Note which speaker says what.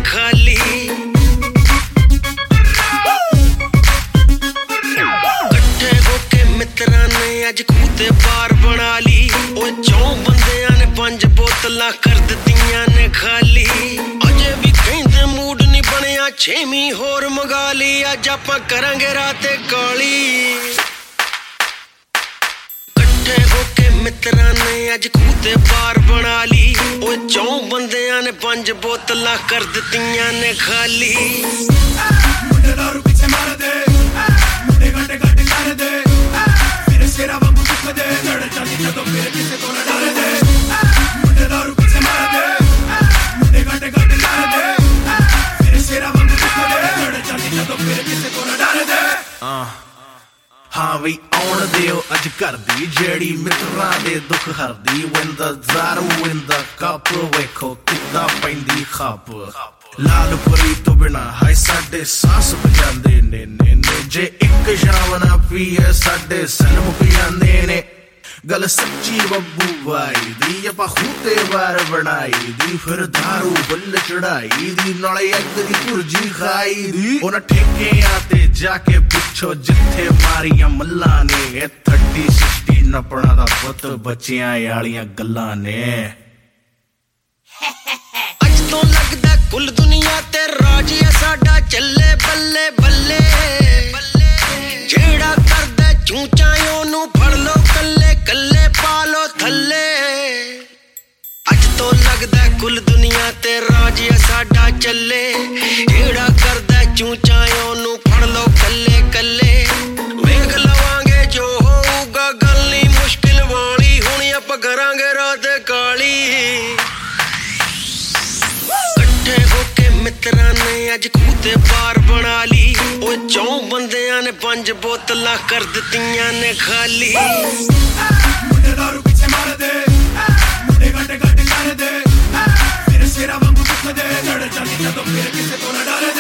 Speaker 1: खाली कट्ठे होके मित्रां ने अज खूते बार बना ली ओ 4 बंदियां ने 5 बोतलां कर दित्तियां ने खाली अजे भी कहंदे मूड नहीं बनिया 6वीं होर मंगा ली अज आपां करांगे राते काली होके मित्रां ने अज खूते बार बना ली ओ 4 बंदियां ने 5 बोतलां कर दित्तियां ने खाली मुंडे दारू पीछे मार दे मुंडे गड्डे गड्डे कर दे फिर शेरा वांगू दुख दे लड़ जाती जदों फिर किसे को ना डर दे मुंडे दारू पीछे मार दे मुंडे गड्डे गड्डे कर दे फिर शेरा वांगू दुख दे लड़ जाती जदों फिर किसे को ना डर दे हाँ भी आउण दिओ अज घर दी जेड़ी मित्रां दे दुख हरदी विंदा ज़ारू विंदा कप वेखो किद्दां पैंदी खप लाल परी तो बिना हाय साडे सांस बजांदे ने जे इक शाम ना पीए साडे सन मुक जांदे ने गल सच्ची बब्बू भाई दी आपां खूते बार बनाई दी फिर दारू बुल चढ़ाई दी नाले अग दी भुर्जी खाई दी उन्हां ठेकियां ते जाके पुछो जिथे मारियां मल्लां ने 30-60 नपणा दा पुत बच्चियां आलियां गल्लां ने अज तो लगदा कुल दुनिया ते राज है साडा चले बल्ले बल्ले जेड़ा करदा चूचा ओनू फड़ लो कल्ले कल्ले पालो थल्ले अज तो लगदा कुल दुनिया ते राज है साडा चले जेड़ा करदा चूचा ओनू फड़ लो कल्ले कल्ले वेख लवांगे जो होऊगा गल नहीं मुश्किल वाली हुण आपां करांगे रात काली कट्ठे होके मित्रां ने अज खूते बार बना ली ओ 4 बंदियां ने 5 बोतलां कर दित्तियां ने खाली मुंडे दारू पीछे मार दे मुंडे गड्डे गड्डे कर दे फिर शेरा वांगू दुख दे लड़ जाती जदों फिर किसे को ना डर दे